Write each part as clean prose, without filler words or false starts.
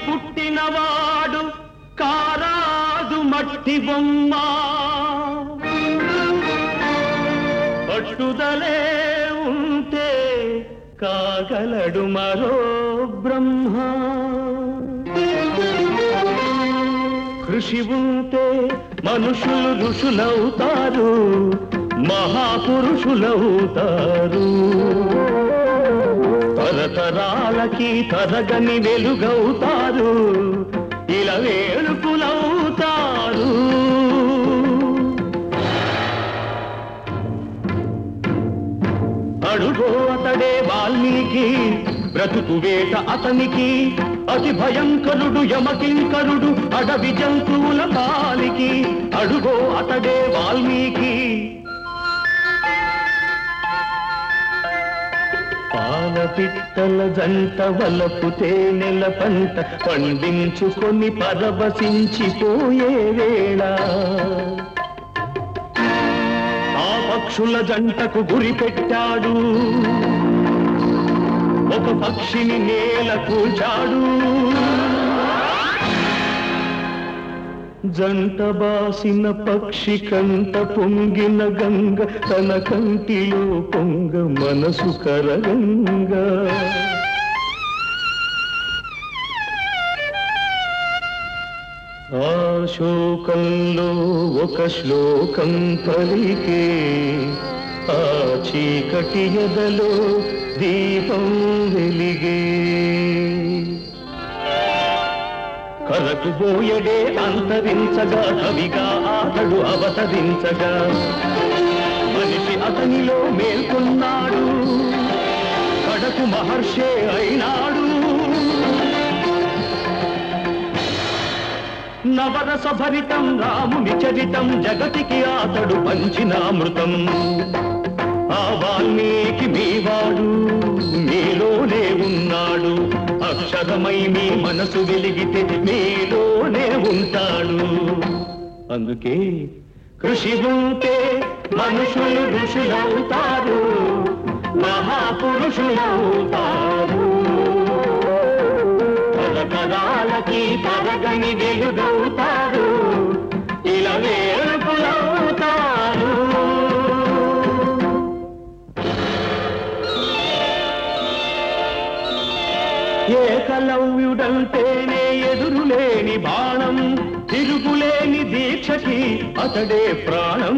పుట్టినవాడు కారాదు మట్టి బొమ్మ పట్టుదలే ఉంటే కాగలడు మరో బ్రహ్మ కృషి ఉంటే మనుషులు ఋషులవుతారు మహాపురుషులవుతారు తరతరాలకి తరగని వెలుగవుతారు ఇలా వేడుకులవుతారు అడుగో అతడే వాల్మీకి బ్రతుకు వేట అతనికి అతి భయంకరుడు యమకింకరుడు అడవి జంతువుల పాలికి అడుగో అతడే వాల్మీకి పాలపిట్టల జంట వలపు తేనెల పంట పండించుకొని పరవశించిపోయే వేళ ఆ పక్షుల జంటకు గురి పెట్టాడు ఒక పక్షిని నేల కూల్చాడు జంట బాసిన పక్షి కంట పొంగిన గంగ తన కంటిలో పొంగ మనసు కరగంగా ఆ శోకంలో ఒక శ్లోకం పలికే ఆ చీకటి ఎదలో దీపం వెలిగే కరకుబోయడే అంతరించగా కవిగా అతడు అవతరించగా మనిషి అతనిలో మేల్కొన్నాడు కడకు మహర్షే అయినాడు నవరస భరితం రాముని చరితం జగతికి అతడు పంచినామృతం ఆ వాల్మీకి మీవాడు మీలోనే ఉన్నాడు అక్షరమై మీ మనసు వెలిగితే మీలోనే ఉంటాడు అందుకే కృషి ఉంటే మనుషులు ఋషులవుతారు మహాపురుషులవుతారు తరతరాలకి తరగని వెలుగవుతారు ఇలా వేడుకులవుతారు ఏకలవ్యుడంటేనే ఎదురులేని బాణం తిరుగులేని దీక్షకి అతడే ప్రాణం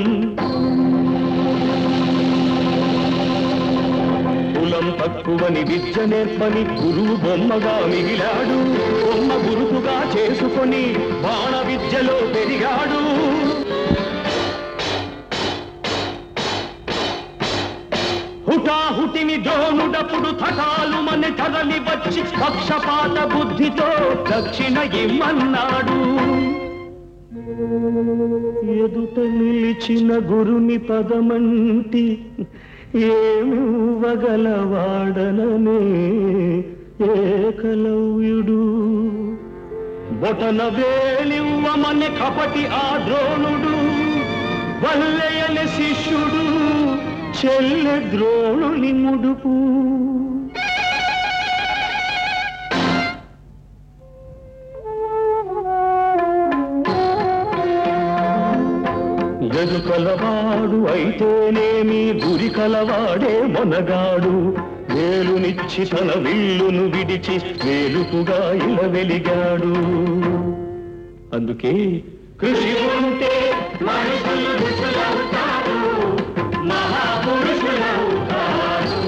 కులం తక్కువని విద్య నేర్పని గురువు బొమ్మగా మిగిలాడు బొమ్మ గురువుగా చేసుకొని బాణ విద్యలో పెరిగాడు హుటాహుటిని ద్రోణుడప్పుడు థటాలు మన తరలి వచ్చి పక్షపాత బుద్ధితో దక్షిణ ఇమ్మన్నాడు ఎదుట నిలిచిన గురుని పదమంటి ఏమివ్వగలవాడననే ఏకలవ్యుడు బొటన వేలివ్వమని కపటి ఆ ద్రోణుడు వల్లయని శిష్యుడు చెల్లె ద్రోణుని ముడుపు ఎదు కలవాడు అయితేనేమి గురి కలవాడే మొనగాడు వేలునిచ్చి తన విల్లును విడిచి వేలుపుగా ఇలా వెలిగాడు అందుకే కృషి ఉంటే మనుషులు ఋషులవుతారు మహాపురుషులవుతారు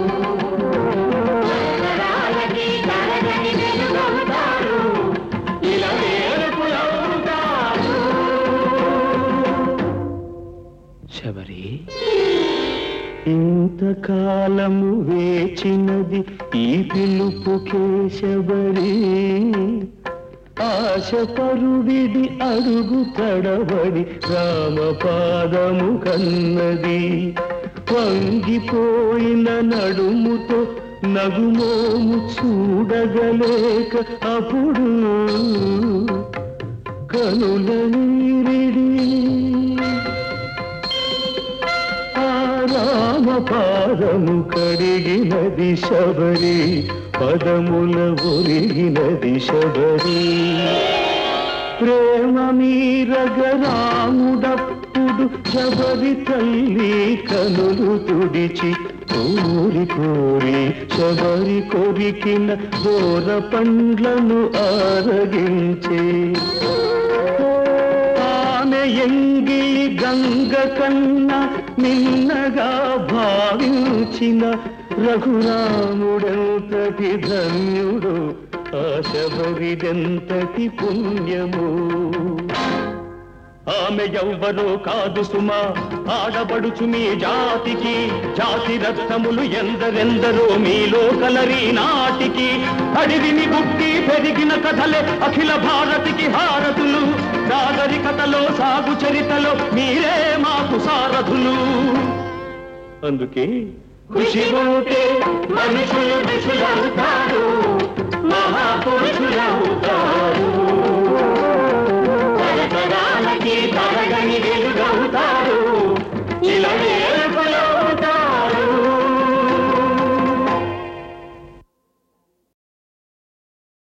ఇలా వేడుకులవుతారు శబరి ఇంతకాలము వేచినది ఈ పిలుపుకే శబరి ఆశ పరువిడి అడుగు తడబడి రామపాదము కన్నది వంగిపోయిన నడుముతో నగుమోము చూడగలేక అప్పుడు కనుల నీరిడి ఆ రామ పాదము కడిగినది శబరి, పదముల ఒరిగినది శబరి. ప్రేమ మీరగరాముడప్పుడు శబరి తల్లి కనులు తుడిచి కోరి కోరి శబరి కొరికిన దూర పండ్లను ఆరగించే. ఆమె ఎంగిలి గంగ కన్నా నిన్నగా భావించిన రఘురాముడెంతటి ధన్యుడు, ఆ శబరిదెంతటి పుణ్యము. ఆమె ఎవ్వరో కాదు సుమా, ఆడబడుచు మీ జాతికి. జాతి రత్నములు ఎందరెందరో మీలో కలరి నాటికి. అడివిని గుట్టి పెరిగిన కథలే అఖిల భారతికి హారతులు. నాగరికతలో సాగు చరితలో మీరే మాకు సారథులు. అందుకే ఖుషి ఉంటే మనుషులు ఋషులవుతారు, మహాపురుషులవుతారు. తరతరాలకి తరగని వెలుగవుతారు.